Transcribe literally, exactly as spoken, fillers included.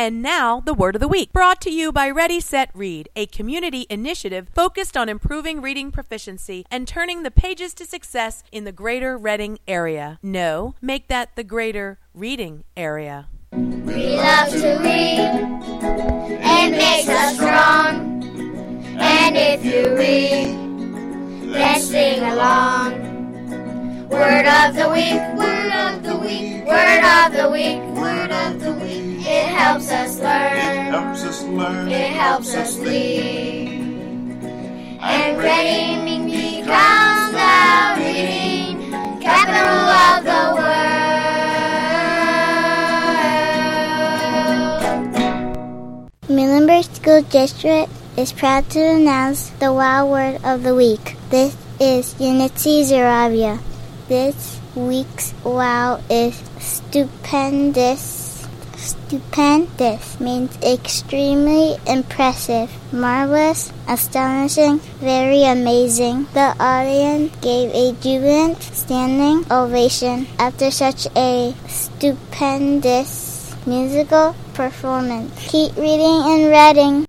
And now, the Word of the Week, brought to you by Ready, Set, Read, a community initiative focused on improving reading proficiency and turning the pages to success in the greater Reading area. No, make that the greater reading area. We love to read. It makes us strong. And if you read, then sing along. Word of the week, word of the week, word of the week, word of the week. It helps us learn, it helps us learn, it helps us lead. And reading becomes the reading capital of the world. Muhlenberg School District is proud to announce the Wow Word of the Week. This is Unity Zarabia. This week's wow is stupendous. Stupendous means extremely impressive, marvelous, astonishing, very amazing. The audience gave a jubilant standing ovation after such a stupendous musical performance. Keep reading and reading.